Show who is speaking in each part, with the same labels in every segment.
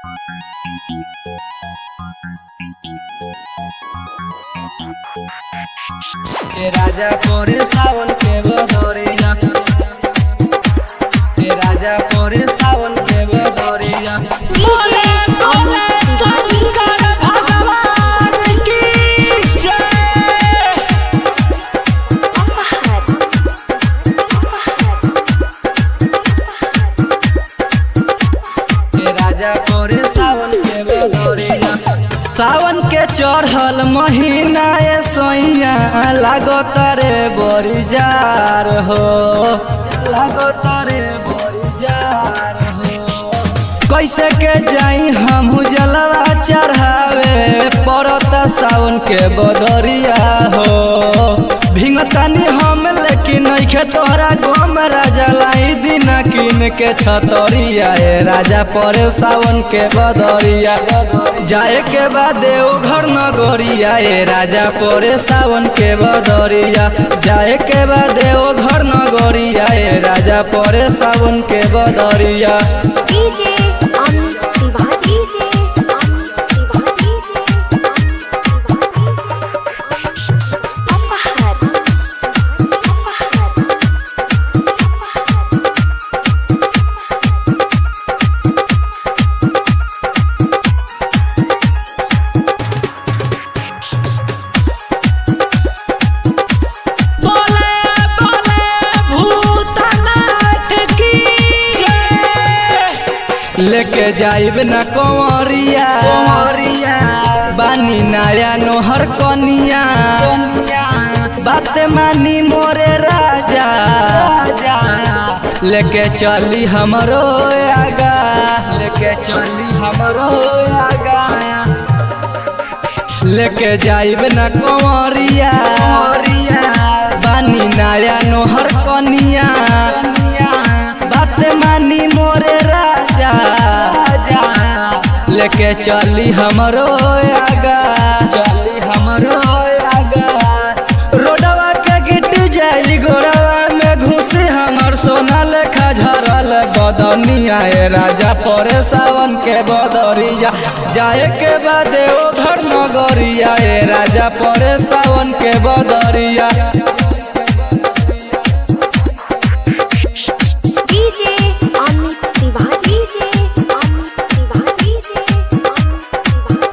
Speaker 1: राजा कोरे सावन के बदरिया, राजा कोरे सावन के बदरिया।
Speaker 2: बोले बोले शंकर भगवान की जय।
Speaker 1: राजा कोरे सावन के बदरिया। सावन के चढ़ल महीना ए सोइया लागो तारे बड़ी जार हो, लागो तारे बड़ी जार हो। कैसे के जाई हमहू जलवा चढ़ावे पड़ता सावन के बदरिया हो। भिंगतानी हम लेकिन नइखे तोहरा गम राजा लाई दिन किन के छतरिया। ए राजा परे सावन के बदरिया, जाए के बाद देवघर नगरिया। ए राजा परे सावन के बदरिया, जाए के बाद देवघर नगरिया। ए राजा परे सावन के बदरिया।
Speaker 3: डीजे अमित तिवारी, डीजे अमित तिवारी,
Speaker 2: बोले बोले भूतनाथ की जय।
Speaker 1: लेके जाइब न कंवरिया, बानी नाया नोहर कनिया। बात मानी मोरे राजा, लेके चली हमरो आगा, लेके चली हमरो आगा। लेके जाइब न कंवरिया, बानी नाया नोहर कनिया। बात मानी मोरे राजा, लेके चली हमरो आगा, चली हमरो आगा। रोडवा के गिट जाई गोड़वा में घुसी हमर सोना लेखा झरल बदनिया। ए राजा परे सावन के बदरिया, जाए के बाद देवघर नगरिया। ए राजा परे सावन के बदरिया।
Speaker 3: DJ Amit Tiwari, DJ Amit Tiwari, DJ Amit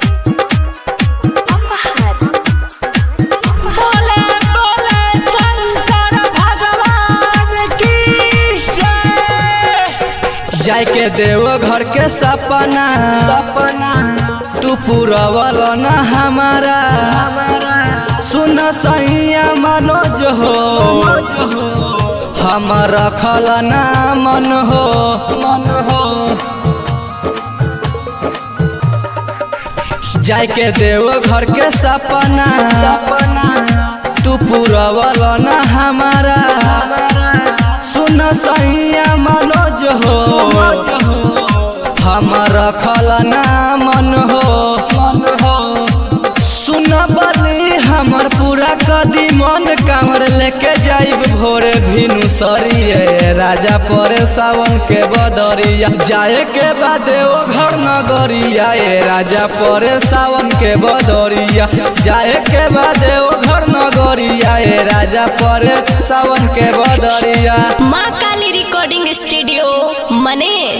Speaker 3: Tiwari,
Speaker 2: बोले बोले शंकर भगवान की जय।
Speaker 1: जाए के देवघर के सपना, तू पूरवल न हमारा। सुन सैया मनोज हो, हम रखल ना मन हो, मन हो। जाए के देवघर के सपना, तू पूरवल न हमारा। सुन सैया मनोज हो, हम रखल ना मन हो, मन हो। सुन बली हमर पूरा कदी मन, कांवर लेके जाइब भोरे भिनु सरिये। राजा परे सावन के बदरिया, जाए के बाद देवघर नगरिया। ए राजा परे सावन के बदरिया, जाए के बाद देवघर नगरिया। ए राजा परे सावन के बदरिया।
Speaker 4: माँ काली रिकॉर्डिंग स्टूडियो मने।